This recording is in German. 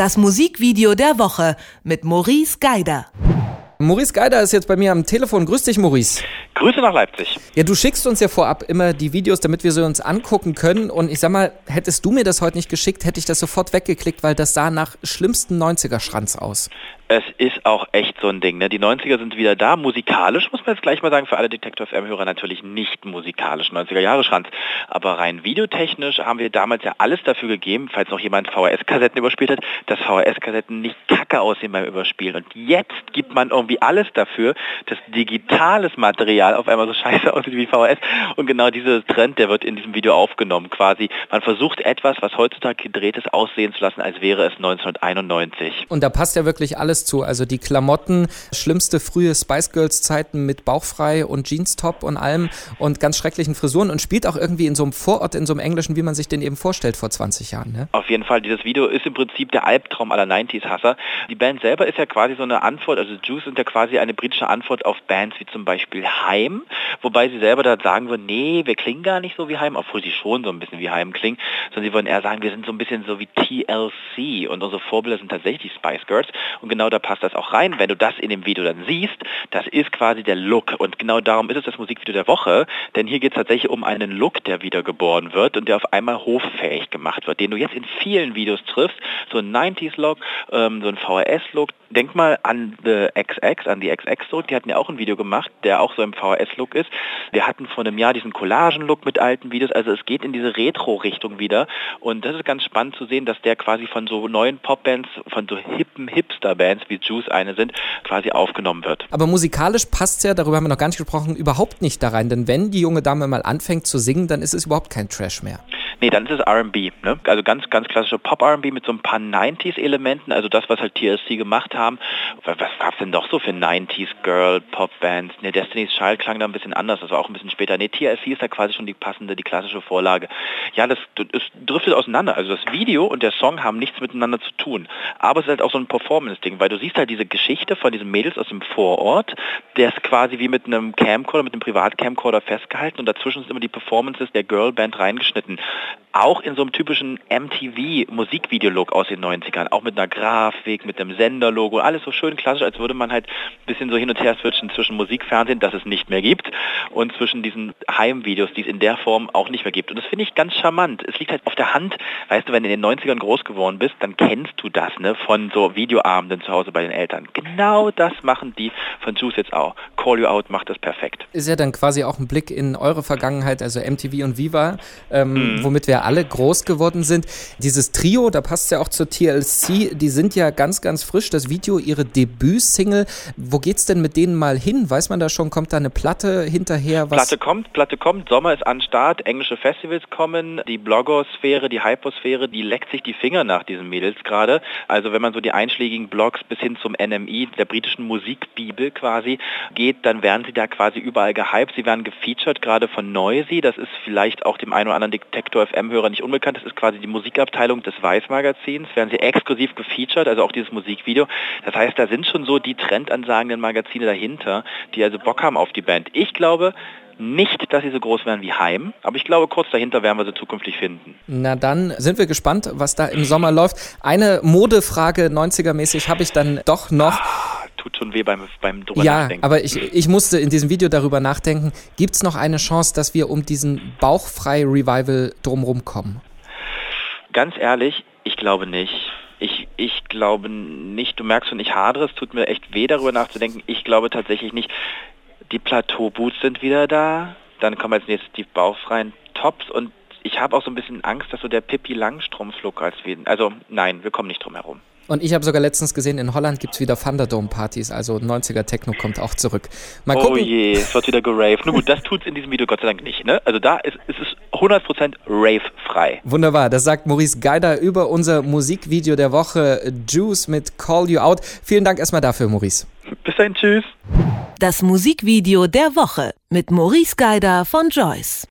Das Musikvideo der Woche mit Maurice Geider. Maurice Geider ist jetzt bei mir am Telefon. Grüß dich, Maurice. Grüße nach Leipzig. Ja, du schickst uns ja vorab immer die Videos, damit wir sie uns angucken können. Und ich sag mal, hättest du mir das heute nicht geschickt, hätte ich das sofort weggeklickt, weil das sah nach schlimmsten 90er-Schranz aus. Es ist auch echt so ein Ding, ne? Die 90er sind wieder da. Musikalisch, muss man jetzt gleich mal sagen, für alle Detektor FM-Hörer natürlich nicht musikalisch 90er-Jahre-Schranz. Aber rein videotechnisch haben wir damals ja alles dafür gegeben, falls noch jemand VHS-Kassetten überspielt hat, dass VHS-Kassetten nicht kacke aussehen beim Überspielen. Und jetzt gibt man irgendwie alles dafür, dass digitales Material auf einmal so scheiße aussieht wie VHS. Und genau dieser Trend, der wird in diesem Video aufgenommen quasi. Man versucht etwas, was heutzutage gedreht ist, aussehen zu lassen, als wäre es 1991. Und da passt ja wirklich alles zu. Also die Klamotten, schlimmste frühe Spice Girls Zeiten mit bauchfrei und Jeans-Top und allem und ganz schrecklichen Frisuren und spielt auch irgendwie in so einem Vorort, in so einem englischen, wie man sich den eben vorstellt vor 20 Jahren. Ne? Auf jeden Fall, dieses Video ist im Prinzip der Albtraum aller 90s-Hasser. Die Band selber ist ja quasi so eine Antwort, also Juice sind ja quasi eine britische Antwort auf Bands wie zum Beispiel Haim, wobei sie selber da sagen würden, nee, wir klingen gar nicht so wie Haim, obwohl sie schon so ein bisschen wie Haim klingen, sondern sie würden eher sagen, wir sind so ein bisschen so wie TLC und unsere Vorbilder sind tatsächlich die Spice Girls und genau da passt das auch rein. Wenn du das in dem Video dann siehst, das ist quasi der Look und genau darum ist es das Musikvideo der Woche, denn hier geht es tatsächlich um einen Look, der wiedergeboren wird und der auf einmal hoffähig gemacht wird, den du jetzt in vielen Videos triffst, so ein 90s-Look, so ein VHS-Look. Denk mal an die XX zurück, die hatten ja auch ein Video gemacht, der auch so im VHS-Look ist. Wir hatten vor einem Jahr diesen Collagen-Look mit alten Videos, also es geht in diese Retro-Richtung wieder und das ist ganz spannend zu sehen, dass der quasi von so neuen Popbands, von so hippen Hipster-Bands wie Juice eine sind, quasi aufgenommen wird. Aber musikalisch passt es ja, darüber haben wir noch gar nicht gesprochen, überhaupt nicht da rein, denn wenn die junge Dame mal anfängt zu singen, dann ist es überhaupt kein Trash mehr. Nee, dann ist es R&B, ne? Also ganz klassische Pop-R&B mit so ein paar 90s-Elementen, also das, was halt TLC gemacht haben. Was gab es denn doch so für 90s-Girl-Pop-Bands? Ne, Destiny's Child klang da ein bisschen anders, das war auch ein bisschen später. Ne, TLC ist da quasi schon die klassische Vorlage. Ja, das driftet auseinander. Also das Video und der Song haben nichts miteinander zu tun. Aber es ist halt auch so ein Performance-Ding, weil du siehst halt diese Geschichte von diesen Mädels aus dem Vorort, der ist quasi wie mit einem Camcorder, mit einem Privatcamcorder festgehalten und dazwischen sind immer die Performances der Girlband reingeschnitten. Auch in so einem typischen MTV-Musikvideo-Look aus den 90ern, auch mit einer Grafik, mit einem Senderlogo, alles so schön klassisch, als würde man halt ein bisschen so hin und her switchen zwischen Musikfernsehen, das es nicht mehr gibt, und zwischen diesen Heimvideos, die es in der Form auch nicht mehr gibt. Und das finde ich ganz charmant. Es liegt halt auf der Hand, weißt du, wenn du in den 90ern groß geworden bist, dann kennst du das, ne, von so Videoabenden zu Hause bei den Eltern. Genau das machen die von Juice jetzt auch. Call You Out macht das perfekt. Ist ja dann quasi auch ein Blick in eure Vergangenheit, also MTV und Viva, womit wir alle groß geworden sind. Dieses Trio, da passt ja auch zur TLC, die sind ja ganz, ganz frisch. Das Video, ihre Debütsingle. Wo geht's denn mit denen mal hin? Weiß man da schon, kommt da eine Platte hinterher? Platte kommt, Sommer ist an Start, englische Festivals kommen, die Blogosphäre, die Hyposphäre, die leckt sich die Finger nach diesen Mädels gerade. Also wenn man so die einschlägigen Blogs bis hin zum NME, der britischen Musikbibel quasi, geht, dann werden sie da quasi überall gehypt. Sie werden gefeatured, gerade von Noisy. Das ist vielleicht auch dem einen oder anderen Detektor FM-Hörer nicht unbekannt. Das ist quasi die Musikabteilung des Vice-Magazins. Werden sie exklusiv gefeatured, also auch dieses Musikvideo. Das heißt, da sind schon so die trendansagenden Magazine dahinter, die also Bock haben auf die Band. Ich glaube nicht, dass sie so groß werden wie Haim, aber ich glaube, kurz dahinter werden wir sie zukünftig finden. Na dann sind wir gespannt, was da im Sommer läuft. Eine Modefrage 90er-mäßig habe ich dann doch noch. Tut schon weh beim drüber nachdenken. Ja, aber ich musste in diesem Video darüber nachdenken, gibt es noch eine Chance, dass wir um diesen Bauchfrei-Revival drumherum kommen? Ganz ehrlich, ich glaube nicht. Ich glaube nicht. Du merkst schon, ich hadere, es tut mir echt weh, darüber nachzudenken. Ich glaube tatsächlich nicht. Die Plateau-Boots sind wieder da. Dann kommen als nächstes die bauchfreien Tops und ich habe auch so ein bisschen Angst, dass so der Pippi Langstrumpf-Look also nein, wir kommen nicht drum herum. Und ich habe sogar letztens gesehen, in Holland gibt es wieder Thunderdome-Partys, also 90er-Techno kommt auch zurück. Mal gucken. Oh je, es wird wieder geraved. Nun gut, das tut's in diesem Video Gott sei Dank nicht, ne? Also da ist es 100% rave-frei. Wunderbar, das sagt Maurice Geider über unser Musikvideo der Woche, Juice mit Call You Out. Vielen Dank erstmal dafür, Maurice. Bis dahin, tschüss. Das Musikvideo der Woche mit Maurice Geider von Joyce.